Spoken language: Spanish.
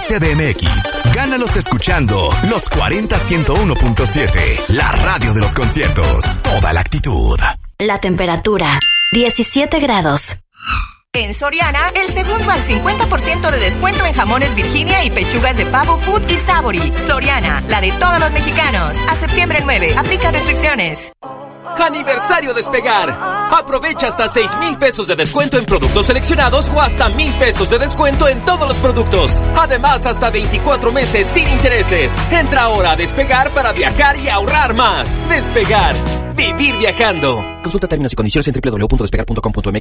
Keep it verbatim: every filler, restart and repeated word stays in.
C D M X. Gánalos escuchando los cuarenta ciento uno punto siete. La radio de los conciertos. Toda la actitud. La temperatura, diecisiete grados. En Soriana, el segundo al cincuenta por ciento de descuento en jamones Virginia y pechugas de pavo Food y Savory. Soriana, la de todos los mexicanos. A septiembre nueve, aplica restricciones. Aniversario Despegar. Aprovecha hasta seis mil pesos de descuento en productos seleccionados o hasta mil pesos de descuento en todos los productos. Además, hasta veinticuatro meses sin intereses. Entra ahora a Despegar para viajar y ahorrar más. Despegar. Vivir viajando. Consulta términos y condiciones en doble u doble u doble u punto despegar punto com punto m x.